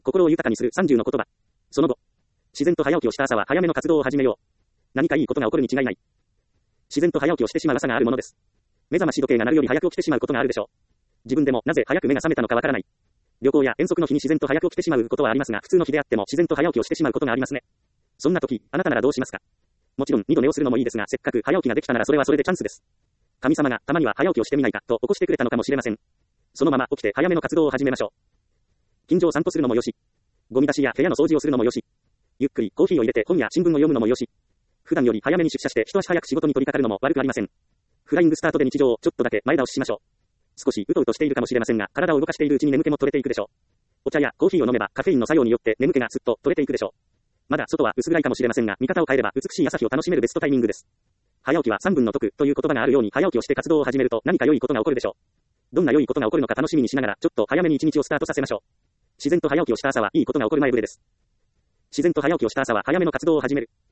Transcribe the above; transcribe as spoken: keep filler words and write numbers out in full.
心を豊かにするさんじゅうの言葉。その後。自然と早起きをした朝は早めの活動を始めよう。何かいいことが起こるに違いない。自然と早起きをしてしまう朝があるものです。目覚まし時計が鳴るより早く起きてしまうことがあるでしょう。自分でもなぜ早く目が覚めたのかわからない。旅行や遠足の日に自然と早く起きてしまうことはありますが、普通の日であっても自然と早起きをしてしまうことがありますね。そんな時、あなたならどうしますか？もちろんにど寝をするのもいいですが、せっかく早起きができたならそれはそれでチャンスです。神様がたまには早起きをしてみないかと起こしてくれたのかもしれません。そのまま起きて早めの活動を始めましょう。近所を散歩するのもよし。ゴミ出しや部屋の掃除をするのもよし。ゆっくりコーヒーを入れて本や新聞を読むのもよし。普段より早めに出社して一足早く仕事に取り掛かるのも悪くありません。フライングスタートで日常をちょっとだけ前倒ししましょう。少しうとうとしているかもしれませんが、体を動かしているうちに眠気も取れていくでしょう。お茶やコーヒーを飲めばカフェインの作用によって眠気がすっと取れていくでしょう。まだ外は薄暗いかもしれませんが、見方を変えれば美しい朝日を楽しめるベストタイミングです。早起きはさんぶんの得という言葉があるように、早起きをして活動を始めると何か良いことが起こるでしょう。どんな良いことが起こるのか楽しみにしながら、ちょっと早めに一日をスタートさせましょう。自然と早起きをした朝はいいことが起こる前触れです。自然と早起きをした朝は早めの活動を始める。